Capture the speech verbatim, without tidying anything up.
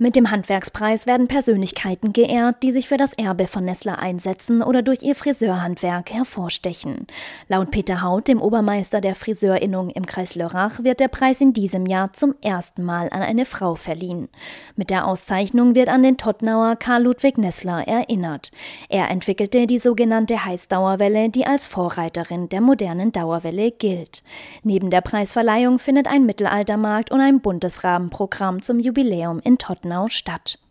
Mit dem Handwerkspreis werden Persönlichkeiten geehrt, die sich für das Erbe von Nessler einsetzen oder durch ihr Friseurhandwerk hervorstechen. Laut Peter Haut, dem Obermeister der Friseurinnung im Kreis Lörrach, wird der Preis in diesem Jahr zum ersten Mal an eine Frau verliehen. Mit der Auszeichnung wird an den Todtnauer Karl Ludwig Nessler erinnert. Er entwickelte die sogenannte Heißdauerwelle, die als Vorreiterin der modernen Dauerwelle gilt. Neben der Preisverleihung findet ein Mittelaltermarkt und ein buntes Rahmenprogramm zum Jubiläum in Todtnau statt.